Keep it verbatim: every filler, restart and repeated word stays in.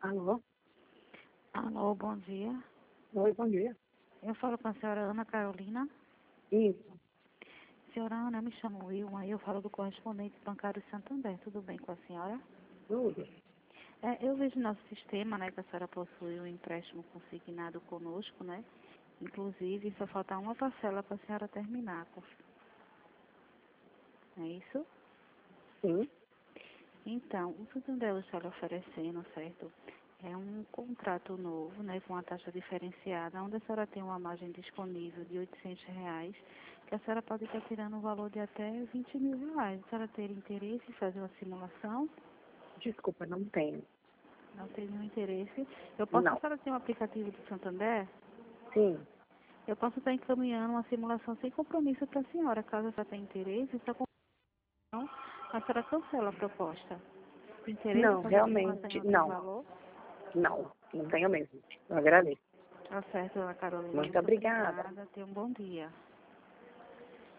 Alô? Alô, bom dia. Oi, bom dia. Eu falo com a senhora Ana Carolina. Isso. Senhora Ana, eu me chamo Wilma e eu falo do correspondente bancário Santander. Tudo bem com a senhora? Tudo. É, eu vejo no nosso sistema, né, que a senhora possui um empréstimo consignado conosco, né? Inclusive, só falta uma parcela para a senhora terminar. É isso? Sim. Então, o Santander está lhe oferecendo, certo? É um contrato novo, né, com uma taxa diferenciada, onde a senhora tem uma margem disponível de oitocentos reais, que a senhora pode estar tirando um valor de até vinte mil reais. A senhora ter interesse em fazer uma simulação? Desculpa, não tenho. Não tem nenhum interesse. Eu posso, a Não. senhora tem um aplicativo do Santander? Sim. Eu posso estar encaminhando uma simulação sem compromisso para a senhora. Caso a senhora tenha interesse, essa compromisso, a senhora cancela a proposta. Tem interesse em Não, fazer a simulação em realmente, outro não. valor? Não. Não tenho mesmo. Eu agradeço. Tá certo, Ana Carolina. Muito Muito obrigada. obrigada. Tenha um bom dia.